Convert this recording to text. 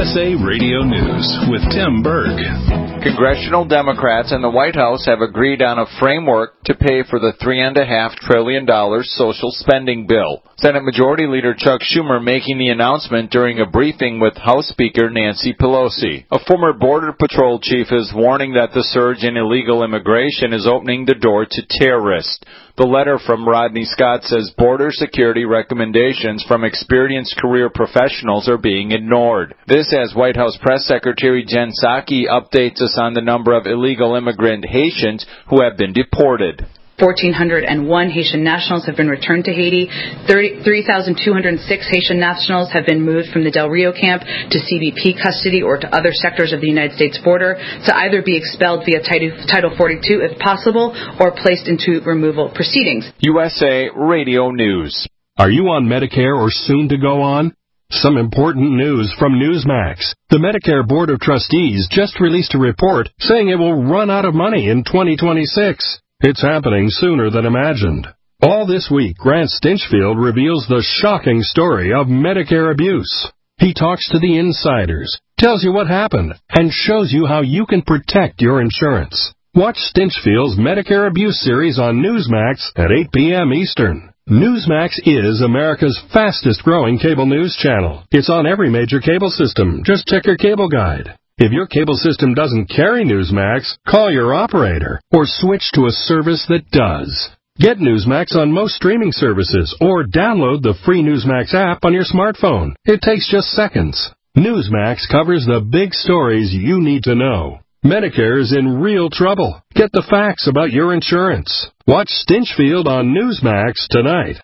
USA Radio News with Tim Berg. Congressional Democrats and the White House have agreed on a framework to pay for the $3.5 trillion social spending bill. Senate Majority Leader Chuck Schumer making the announcement during a briefing with House Speaker Nancy Pelosi. A former Border Patrol chief is warning that the surge in illegal immigration is opening the door to terrorists. The letter from Rodney Scott says border security recommendations from experienced career professionals are being ignored. This as White House Press Secretary Jen Psaki updates us on the number of illegal immigrant Haitians who have been deported. 1,401 Haitian nationals have been returned to Haiti. 3,206 Haitian nationals have been moved from the Del Rio camp to CBP custody or to other sectors of the United States border to either be expelled via Title 42 if possible or placed into removal proceedings. USA Radio News. Are you on Medicare or soon to go on? Some important news from Newsmax. The Medicare Board of Trustees just released a report saying it will run out of money in 2026. It's happening sooner than imagined. All this week, Grant Stinchfield reveals the shocking story of Medicare abuse. He talks to the insiders, tells you what happened, and shows you how you can protect your insurance. Watch Stinchfield's Medicare Abuse series on Newsmax at 8 p.m. Eastern. Newsmax is America's fastest-growing cable news channel. It's on every major cable system. Just check your cable guide. If your cable system doesn't carry Newsmax, call your operator or switch to a service that does. Get Newsmax on most streaming services or download the free Newsmax app on your smartphone. It takes just seconds. Newsmax covers the big stories you need to know. Medicare is in real trouble. Get the facts about your insurance. Watch Stinchfield on Newsmax tonight.